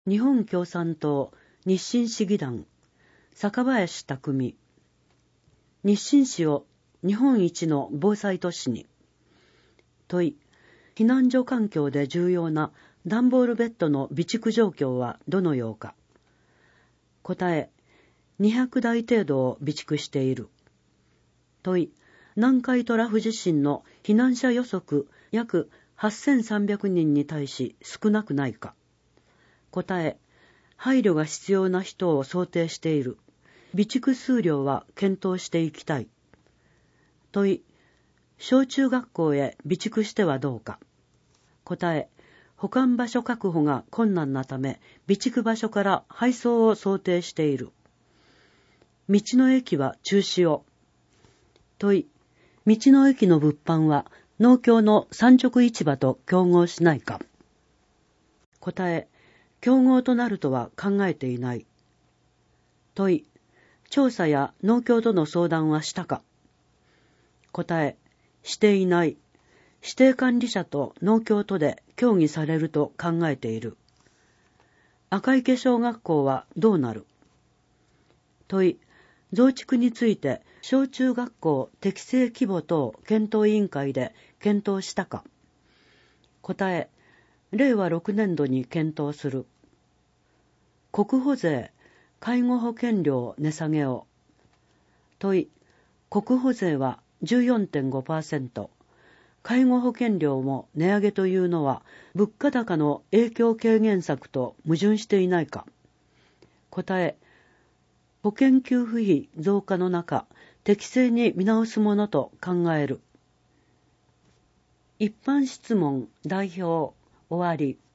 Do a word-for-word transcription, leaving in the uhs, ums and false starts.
日本共産党日清市議団坂林匠。日清市を日本一の防災都市に。問い、避難所環境で重要な段ボールベッドの備蓄状況はどのようか。答え、にひゃくだい程度を備蓄している。問い、南海トラフ地震の避難者予測約はっせんさんびゃくにんに対し少なくないか。答え、配慮が必要な人を想定している。備蓄数量は検討していきたい。問い、小中学校へ備蓄してはどうか。答え、保管場所確保が困難なため、備蓄場所から配送を想定している。道の駅は中止を。問い、道の駅の物販は農協の産直市場と競合しないか。答え、競合となるとは考えていない。問い、調査や農協との相談はしたか。答え、していない。指定管理者と農協とで協議されると考えている。赤池小学校はどうなる。問い、増築について小中学校適正規模等検討委員会で検討したか。答え、れいわろくねんどに検討する。国保税、介護保険料値下げを。問い、国保税は じゅうよんてんごパーセント、介護保険料も値上げというのは物価高の影響軽減策と矛盾していないか。答え、保険給付費増加の中、適正に見直すものと考える。一般質問代表終わり。